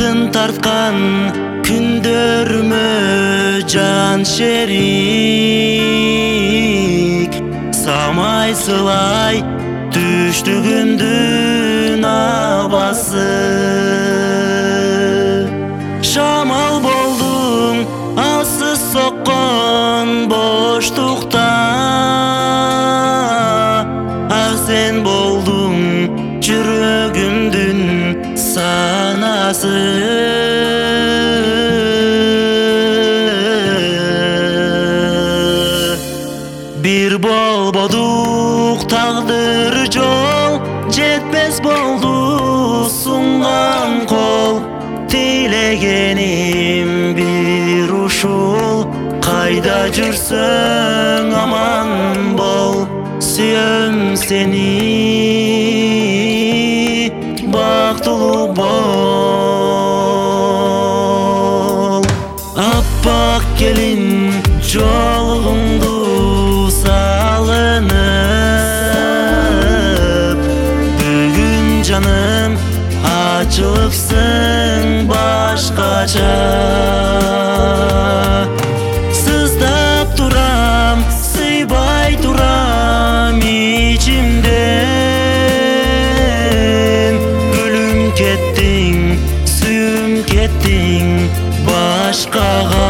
Атын тарткан күндөрмө жан шерик, самай сылай түштүгүндүн абасы. Шамал болдуң алсыз соккон боштукта, ак сен болдуң жүрөгүмдүн санасы. Бир болбодук тагдыр жол, жетпес болду сунган кол. Тилегеним бир ушул, кайда жүрсөң аман бол. Сүйөм сени, бактылуу бол. Аппак келин жолуңду салынып, бүгүн жаным ачылыпсың башкача. Сыздап турам, сыйбай турам ичимден. Гүлүм кеттиң, сүйүм кеттиң башкага.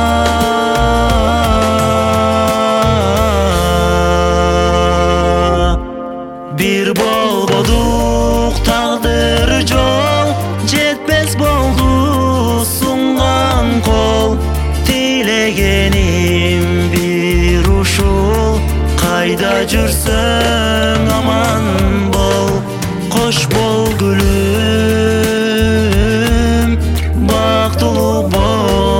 Бир болбодук тагдыр жол, жетпес болду сунган кол. Тилегеним бир ушул, кайда жүрсөң аман бол. Кош бол гүлүм, бактылуу бол.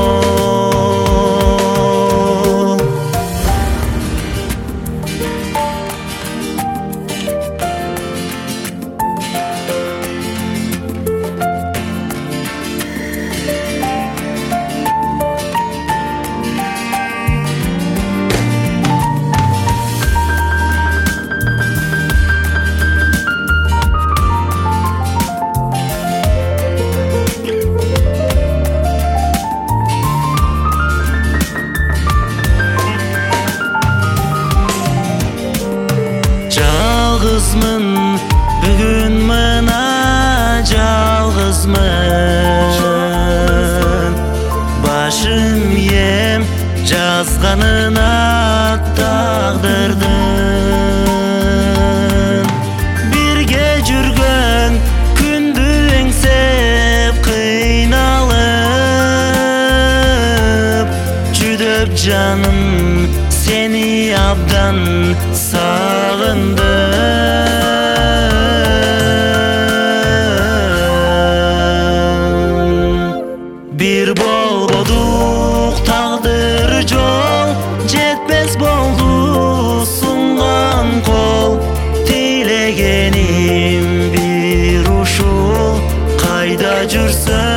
Жалгызмын бүгүн мына жалгызмын. Башым ем жазганына тагдырдын. Бирге жүргөн күндү эңсеп кыйналып, жүдөп жаным сени абдан сагындым. Бир болбодук тагдыр жол, жетпес болду сунган кол. Тилегеним бир ушул, кайда жүрсөң